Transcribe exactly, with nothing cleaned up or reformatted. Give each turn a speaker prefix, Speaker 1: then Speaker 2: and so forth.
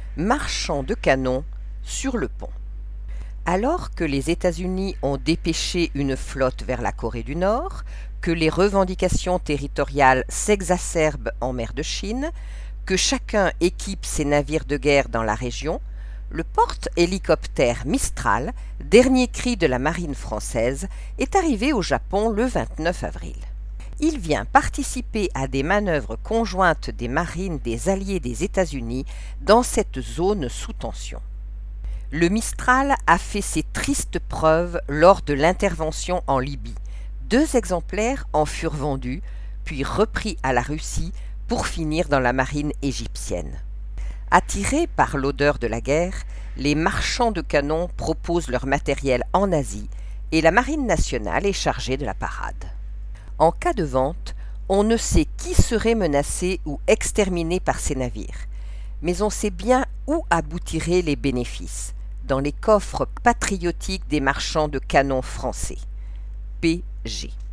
Speaker 1: marchand de canons sur le pont. Alors que les États-Unis ont dépêché une flotte vers la Corée du Nord, que les revendications territoriales s'exacerbent en mer de Chine, que chacun équipe ses navires de guerre dans la région, le porte-hélicoptère Mistral, dernier cri de la marine française, est arrivé au Japon le vingt-neuf avril. Il vient participer à des manœuvres conjointes des marines des alliés des États-Unis dans cette zone sous tension. Le Mistral a fait ses tristes preuves lors de l'intervention en Libye. Deux exemplaires en furent vendus, puis repris à la Russie pour finir dans la marine égyptienne. Attirés par l'odeur de la guerre, les marchands de canons proposent leur matériel en Asie et la marine nationale est chargée de la parade. En cas de vente, on ne sait qui serait menacé ou exterminé par ces navires, mais on sait bien où aboutiraient les bénéfices, dans les coffres patriotiques des marchands de canons français. P G